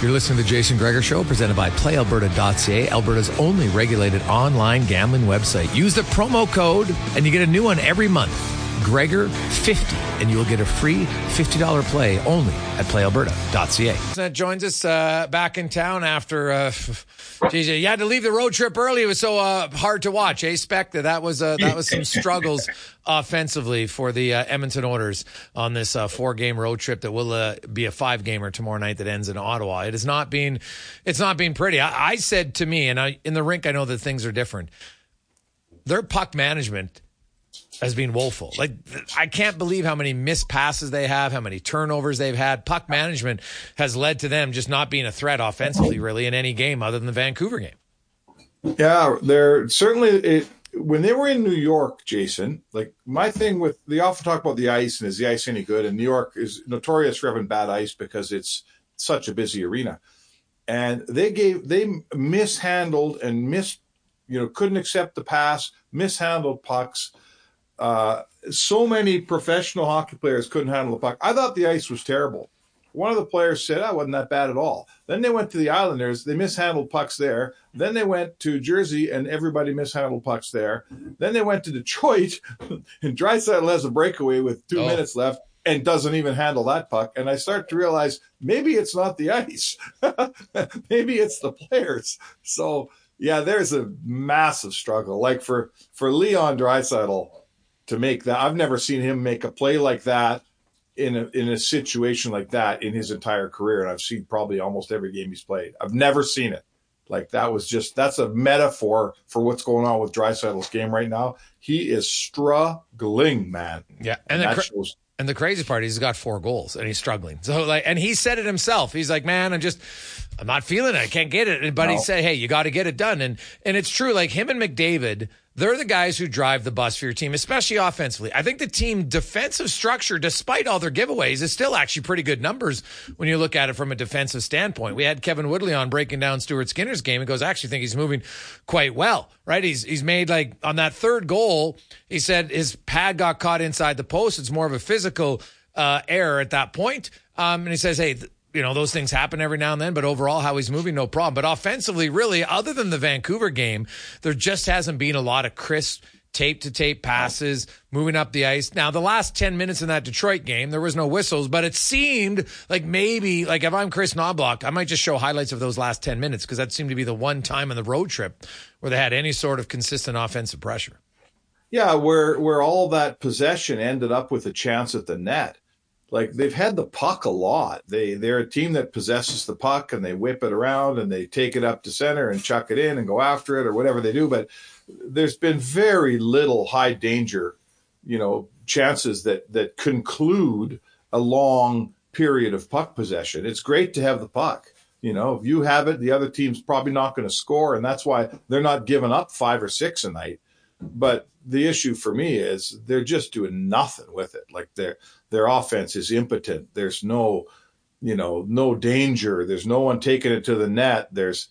You're listening to the Jason Gregor Show, presented by PlayAlberta.ca, Alberta's only regulated online gambling website. Use the promo code, and you get a new one every month. Gregor50, and you will get a free $50 play only at PlayAlberta.ca. That joins us back in town after, geez, you had to leave the road trip early. It was so hard to watch, eh, Spec? That was some struggles offensively for the Edmonton Oilers on this 4-game road trip that will be a 5-gamer tomorrow night that ends in Ottawa. It's not been pretty. I said to me, and in the rink I know that things are different, their puck management has been woeful. Like, I can't believe how many missed passes they have, how many turnovers they've had. Puck management has led to them just not being a threat offensively, really, in any game other than the Vancouver game. Yeah, they're certainly when they were in New York, Jason, like, my thing with, they often talk about the ice and is the ice any good? And New York is notorious for having bad ice because it's such a busy arena. And they mishandled and couldn't accept the pass, mishandled pucks. So many professional hockey players couldn't handle the puck. I thought the ice was terrible. One of the players said, it wasn't that bad at all. Then they went to the Islanders. They mishandled pucks there. Then they went to Jersey, and everybody mishandled pucks there. Then they went to Detroit, and Draisaitl has a breakaway with 2 minutes left and doesn't even handle that puck. And I start to realize maybe it's not the ice. Maybe it's the players. So, yeah, there's a massive struggle. Like for Leon Draisaitl, to make that, I've never seen him make a play like that in a situation like that in his entire career. And I've seen probably almost every game he's played. I've never seen it. Like, that's a metaphor for what's going on with Draisaitl's game right now. He is struggling, man. Yeah. And the crazy part is he's got 4 goals and he's struggling. So, and he said it himself. He's like, man, I'm not feeling it. I can't get it. But He said, hey, you got to get it done. And it's true. Like, him and McDavid, they're the guys who drive the bus for your team, especially offensively. I think the team defensive structure, despite all their giveaways, is still actually pretty good numbers when you look at it from a defensive standpoint. We had Kevin Woodley on breaking down Stuart Skinner's game and goes, I actually think he's moving quite well, right? He's made, like, on that 3rd goal, he said his pad got caught inside the post. It's more of a physical error at that point. And he says, hey, those things happen every now and then, but overall, how he's moving, no problem. But offensively, really, other than the Vancouver game, there just hasn't been a lot of crisp tape-to-tape passes, moving up the ice. Now, the last 10 minutes in that Detroit game, there was no whistles, but it seemed like maybe, like, if I'm Chris Knobloch, I might just show highlights of those last 10 minutes because that seemed to be the one time on the road trip where they had any sort of consistent offensive pressure. Yeah, where all that possession ended up with a chance at the net. Like, they've had the puck a lot. They're a team that possesses the puck and they whip it around and they take it up to center and chuck it in and go after it or whatever they do. But there's been very little high danger, chances that conclude a long period of puck possession. It's great to have the puck. If you have it, the other team's probably not going to score. And that's why they're not giving up 5 or 6 a night. But the issue for me is they're just doing nothing with it. Like, their offense is impotent. There's no danger. There's no one taking it to the net.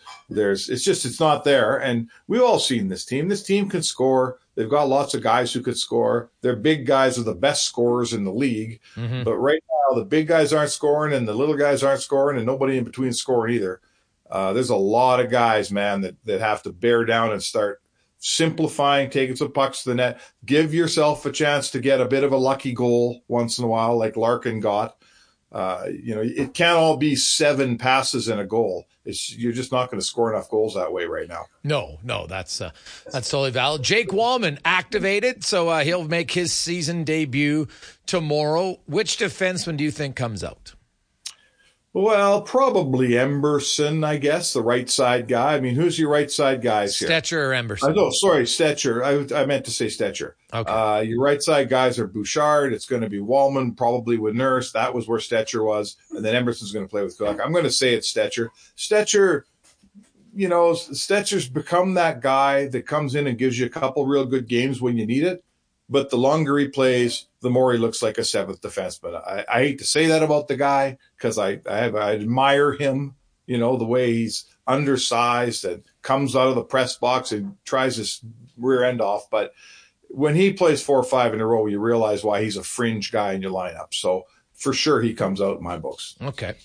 It's not there. And we've all seen this team. This team can score. They've got lots of guys who could score. Their big guys are the best scorers in the league. Mm-hmm. But right now, the big guys aren't scoring and the little guys aren't scoring and nobody in between scoring either. There's a lot of guys, man, that have to bear down and start simplifying, taking some pucks to the net. Give yourself a chance to get a bit of a lucky goal once in a while, like Larkin got. It can't all be 7 passes and a goal. You're just not going to score enough goals that way right now. No, that's totally valid. Jake Wallman activated, so he'll make his season debut tomorrow. Which defenseman do you think comes out? Well, probably Emerson, I guess, the right side guy. I mean, who's your right side guys here? Stetcher or Emerson? Stetcher. I meant to say Stetcher. Okay. Your right side guys are Bouchard. It's going to be Wallman, probably with Nurse. That was where Stetcher was. And then Emerson's going to play with Kulak. I'm going to say it's Stetcher. Stetcher's become that guy that comes in and gives you a couple real good games when you need it. But the longer he plays, the more he looks like a 7th defenseman. I hate to say that about the guy because I admire him, the way he's undersized and comes out of the press box and tries his rear end off. But when he plays 4 or 5 in a row, you realize why he's a fringe guy in your lineup. So for sure he comes out in my books. Okay.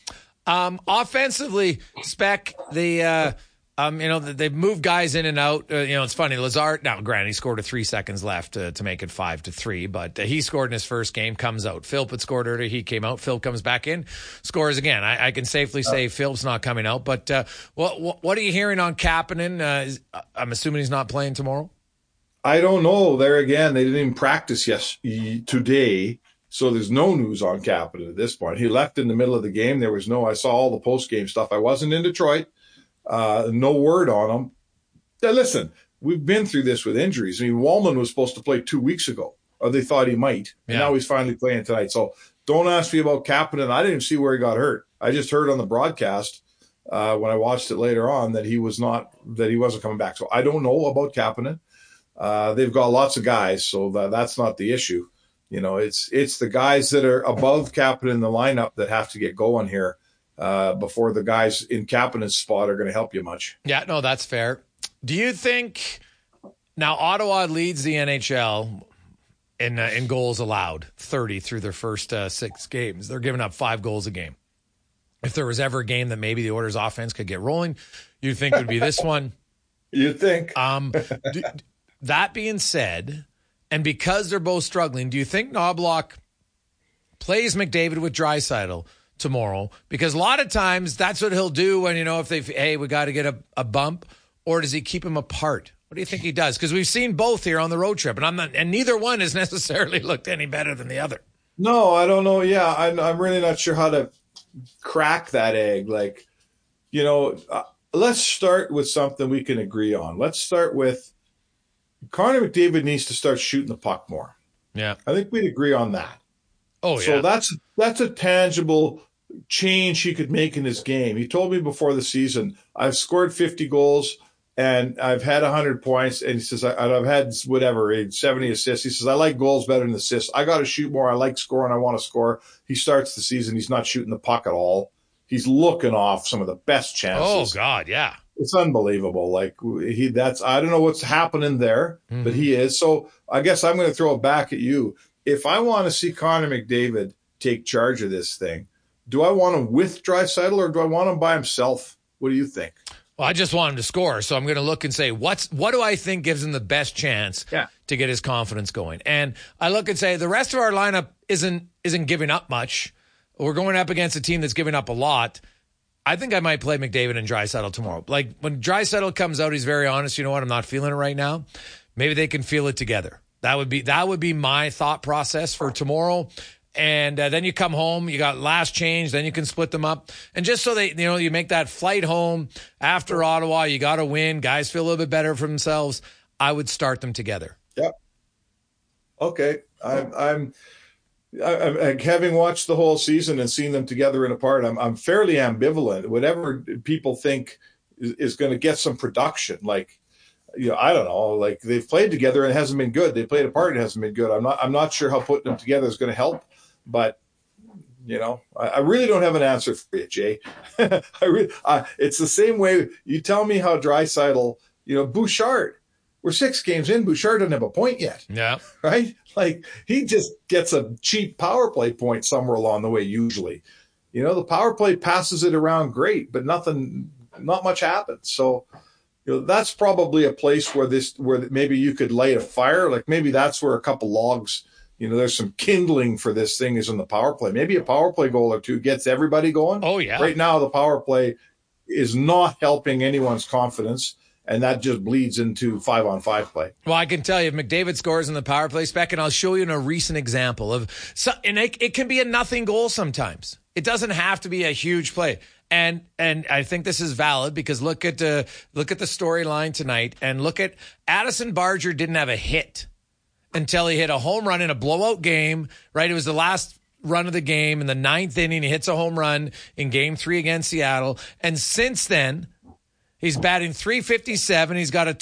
Offensively, Spec, they've moved guys in and out. It's funny. Lazard, now granted, he scored with 3 seconds left to make it 5-3, but he scored in his first game, comes out. Philp had scored earlier. He came out. Philp comes back in, scores again. I can safely say Philp's not coming out, but what are you hearing on Kapanen? I'm assuming he's not playing tomorrow? I don't know. There again, they didn't even practice today. So there's no news on Kapanen at this point. He left in the middle of the game. I saw all the post-game stuff. I wasn't in Detroit. No word on him. Now, listen, we've been through this with injuries. I mean, Wallman was supposed to play 2 weeks ago, or they thought he might. And now he's finally playing tonight. So don't ask me about Kapanen. I didn't even see where he got hurt. I just heard on the broadcast when I watched it later on that he wasn't coming back. So I don't know about Kapanen. They've got lots of guys, so that's not the issue. It's the guys that are above Kapanen in the lineup that have to get going here before the guys in Kapanen's spot are going to help you much. Yeah, no, that's fair. Do you think now Ottawa leads the NHL in goals allowed, 30 through their first 6 games? They're giving up 5 goals a game. If there was ever a game that maybe the Oilers offense could get rolling, you'd think it would be this one. You'd think. That being said, and because they're both struggling, do you think Knoblauch plays McDavid with Draisaitl tomorrow? Because a lot of times that's what he'll do when, we got to get a bump, or does he keep him apart? What do you think he does? Because we've seen both here on the road trip, and neither one has necessarily looked any better than the other. No, I don't know. Yeah, I'm really not sure how to crack that egg. Let's start with something we can agree on. Let's start with Connor McDavid needs to start shooting the puck more. Yeah. I think we'd agree on that. Oh, yeah. So that's a tangible change he could make in his game. He told me before the season, I've scored 50 goals and I've had 100 points. And he says, I've had 70 assists. He says, I like goals better than assists. I got to shoot more. I like scoring. I want to score. He starts the season. He's not shooting the puck at all. He's looking off some of the best chances. Oh, God, yeah. It's unbelievable. I don't know what's happening there, but he is. So I guess I'm going to throw it back at you. If I want to see Connor McDavid take charge of this thing, do I want him with Draisaitl or do I want him by himself? What do you think? Well, I just want him to score. So I'm going to look and say, what do I think gives him the best chance to get his confidence going? And I look and say, the rest of our lineup isn't giving up much. We're going up against a team that's giving up a lot. I think I might play McDavid and Draisaitl tomorrow. Like when Draisaitl comes out, he's very honest. You know what? I'm not feeling it right now. Maybe they can feel it together. That would be my thought process for tomorrow. And then you come home, you got last change, then you can split them up. And just so you make that flight home after Ottawa, you got to win. Guys feel a little bit better for themselves. I would start them together. Yep. Okay. I'm having watched the whole season and seen them together and apart. I'm fairly ambivalent. Whatever people think is going to get some production, I don't know. They've played together and it hasn't been good. They played apart and it hasn't been good. I'm not sure how putting them together is going to help, but I really don't have an answer for you, Jay. It's the same way you tell me how Draisaitl, Bouchard. We're 6 games in. Bouchard doesn't have a point yet. Yeah. Right? He just gets a cheap power play point somewhere along the way, usually. The power play passes it around great, but not much happens. So, that's probably a place where maybe you could light a fire. Maybe that's where a couple logs, there's some kindling for this thing is in the power play. Maybe a power play goal or two gets everybody going. Oh, yeah. Right now, the power play is not helping anyone's confidence. And that just bleeds into 5-on-5 play. Well, I can tell you, if McDavid scores in the power play, Spec, and I'll show you a recent example and it can be a nothing goal sometimes. It doesn't have to be a huge play. And I think this is valid because look at the storyline tonight and look at Addison Barger didn't have a hit until he hit a home run in a blowout game, right? It was the last run of the game in the 9th inning. He hits a home run in Game 3 against Seattle. And since then, he's batting .357. He's got a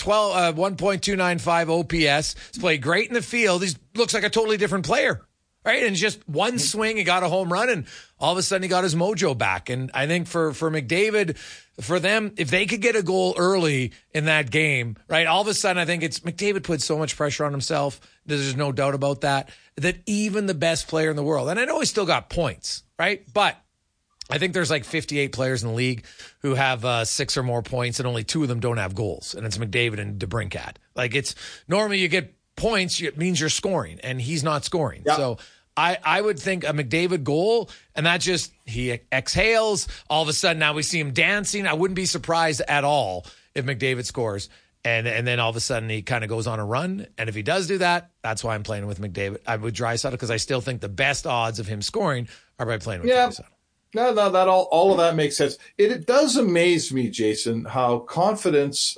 1.295 OPS. He's played great in the field. He looks like a totally different player, right? And just one swing, he got a home run, and all of a sudden he got his mojo back. And I think for McDavid, for them, if they could get a goal early in that game, right, all of a sudden I think it's McDavid put so much pressure on himself. There's no doubt about that even the best player in the world, and I know he's still got points, right? But I think there's like 58 players in the league who have 6 or more points, and only 2 of them don't have goals, and it's McDavid and DeBrincat. Like, it's normally you get points, it means you're scoring, and he's not scoring. Yeah. So I would think a McDavid goal, and that just, he exhales. All of a sudden now we see him dancing. I wouldn't be surprised at all if McDavid scores. And then all of a sudden he kind of goes on a run. And if he does do that, that's why I'm playing with McDavid. I'm with Draisaitl because I still think the best odds of him scoring are by playing with Draisaitl. No, that all of that makes sense. It does amaze me, Jason, how confidence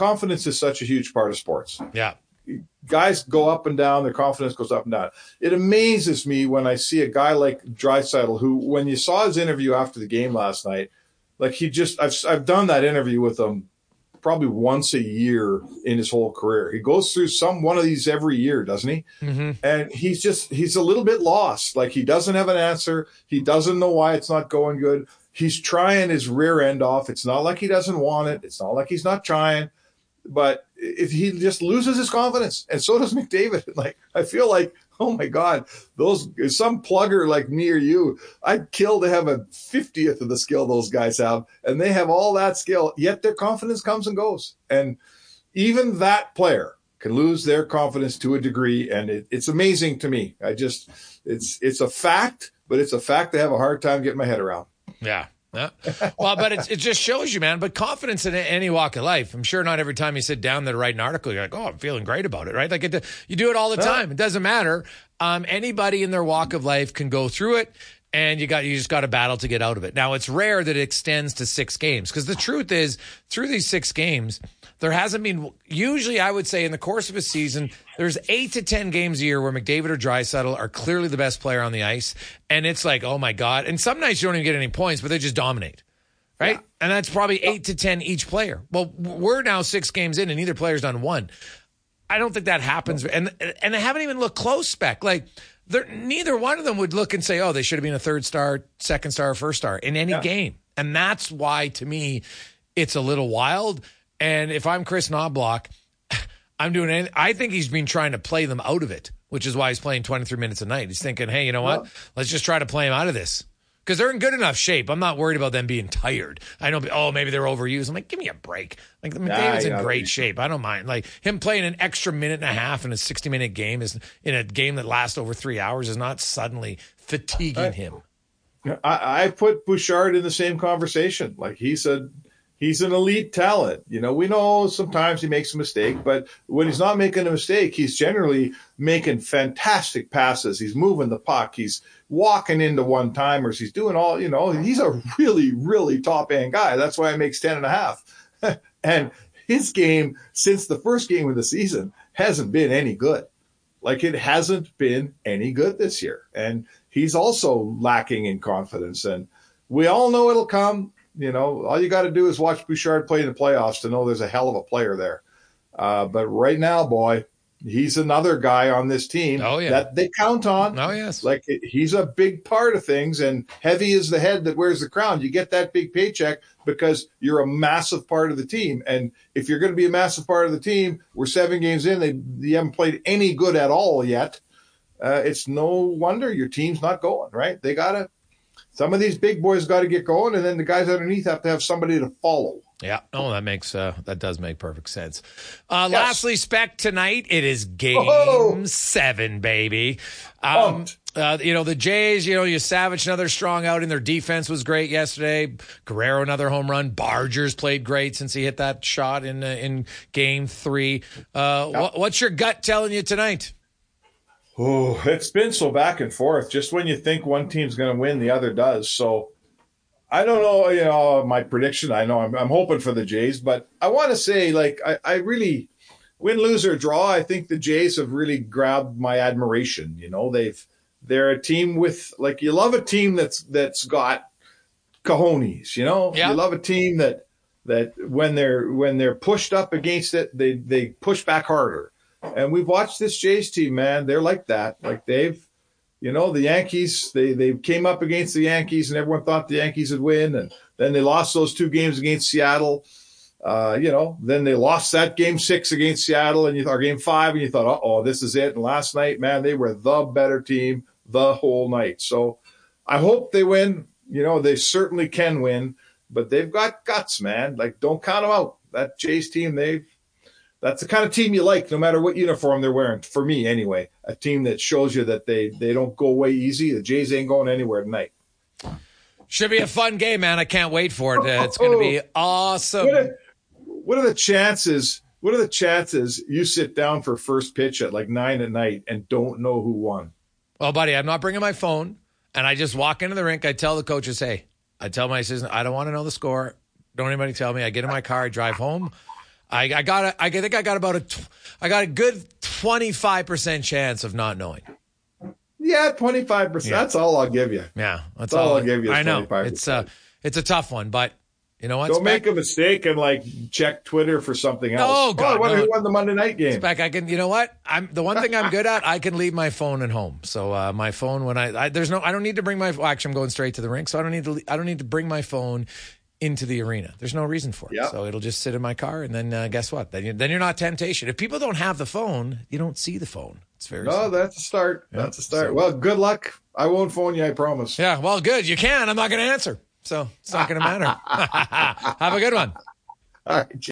is such a huge part of sports. Yeah. Guys go up and down, their confidence goes up and down. It amazes me when I see a guy like Draisaitl, who, when you saw his interview after the game last night, like I've done that interview with him probably once a year in his whole career. He goes through one of these every year, doesn't he? Mm-hmm. And he's a little bit lost. Like, he doesn't have an answer. He doesn't know why it's not going good. He's trying his rear end off. It's not like he doesn't want it. It's not like he's not trying. But if he just loses his confidence, and so does McDavid. Like, I feel like, oh my God, some plugger like me or you, I'd kill to have a 50th of the skill those guys have, and they have all that skill, yet their confidence comes and goes. And even that player can lose their confidence to a degree, and it's amazing to me. It's a fact, but it's a fact I have a hard time getting my head around. Yeah. Yeah. Well, but it just shows you, man. But confidence in any walk of life. I'm sure not every time you sit down to write an article, you're like, oh, I'm feeling great about it, right? Like, you do it all the time. It doesn't matter. Anybody in their walk of life can go through it, and you just got to battle to get out of it. Now, it's rare that it extends to 6 games, because the truth is, through these 6 games, there hasn't been, usually I would say in the course of a season, there's 8 to 10 games a year where McDavid or Draisaitl are clearly the best player on the ice. And it's like, oh my God. And some nights you don't even get any points, but they just dominate. Right? Yeah. And that's probably 8 to 10 each player. Well, we're now 6 games in and neither player's done 1. I don't think that happens. And they haven't even looked close, Spec. Like, neither one of them would look and say, oh, they should have been a 3rd star, 2nd star, 1st star in any game. And that's why, to me, it's a little wild. And if I'm Chris Knobloch, I'm doing anything. I think he's been trying to play them out of it, which is why he's playing 23 minutes a night. He's thinking, hey, you know what? Let's just try to play him out of this. Because they're in good enough shape. I'm not worried about them being tired. I know, oh, maybe they're overused. I'm like, give me a break. Like, McDavid's in great shape. I don't mind. Like, him playing an extra minute and a half in a 60-minute game is in a game that lasts over 3 hours is not suddenly fatiguing him. I put Bouchard in the same conversation. Like, he's an elite talent. You know, we know sometimes he makes a mistake, but when he's not making a mistake, he's generally making fantastic passes. He's moving the puck. He's walking into one-timers. He's doing all, he's a really, really top-end guy. That's why he makes 10.5. And his game, since the first game of the season, hasn't been any good. Like, it hasn't been any good this year. And he's also lacking in confidence. And we all know it'll come. All you got to do is watch Bouchard play in the playoffs to know there's a hell of a player there. But right now, boy, he's another guy on this team that they count on. Oh, yes. Like, he's a big part of things, and heavy is the head that wears the crown. You get that big paycheck because you're a massive part of the team. And if you're going to be a massive part of the team, we're 7 games in, they haven't played any good at all yet. It's no wonder your team's not going, right? Some of these big boys got to get going, and then the guys underneath have to have somebody to follow. Yeah, that does make perfect sense. Yes. Lastly, Spec, tonight it is Game 7, baby. The Jays, Savage, another strong outing. Their defense was great yesterday. Guerrero, another home run. Bargers played great since he hit that shot in Game 3. What's your gut telling you tonight? Oh, it's been so back and forth. Just when you think one team's going to win, the other does. So I don't know, my prediction. I know I'm hoping for the Jays, but I want to say, like, I really, win, lose, or draw, I think the Jays have really grabbed my admiration. They're a team with, like, you love a team that's got cojones, Yeah. You love a team that when they're pushed up against it, they push back harder. And we've watched this Jays team, man. They're like that. Like, they've, the Yankees, they came up against the Yankees and everyone thought the Yankees would win. And then they lost those 2 games against Seattle. Then they lost that Game 6 against Seattle or Game 5. And you thought, oh, this is it. And last night, man, they were the better team the whole night. So I hope they win. they certainly can win, but they've got guts, man. Like, don't count them out. That Jays team, that's the kind of team you like, no matter what uniform they're wearing. For me, anyway, a team that shows you that they don't go away easy. The Jays ain't going anywhere tonight. Should be a fun game, man. I can't wait for it. It's going to be awesome. What are the chances? What are the chances you sit down for first pitch at like 9 at night and don't know who won? Well, buddy, I'm not bringing my phone, and I just walk into the rink. I tell the coaches, hey, I tell my assistant, I don't want to know the score. Don't anybody tell me. I get in my car, I drive home. I think I got a good 25% chance of not knowing. Yeah, 25%. Yeah. That's all I'll give you. Yeah, that's all I'll give you. I know 25%. It's a tough one, but you know what? Don't make a mistake and like check Twitter for something else. Oh God! I wonder who won the Monday night game. Spec, I can. You know what? I'm the one thing I'm good at. I can leave my phone at home. So my phone when I don't need to bring my. Well, actually, I'm going straight to the rink, so I don't need to bring my phone into the arena. There's no reason for it. Yep. So it'll just sit in my car, and then guess what? Then you're not temptation. If people don't have the phone, you don't see the phone. It's very simple. That's a start. Yep. That's a start. So, well, good luck. I won't phone you, I promise. Yeah, well, good. You can. I'm not going to answer. So it's not going to matter. Have a good one. All right.